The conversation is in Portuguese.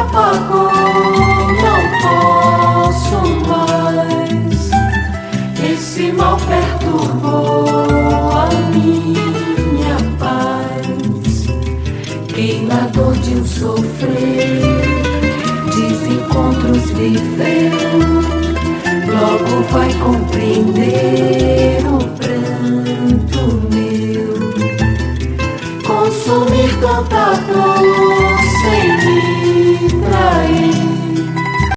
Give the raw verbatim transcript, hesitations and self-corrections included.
apagou, não posso mais. Esse mal perturbou a minha paz. Quem na dor de um sofrer, desencontros viveu, logo vai compreender o pranto meu. Consumir tanta dor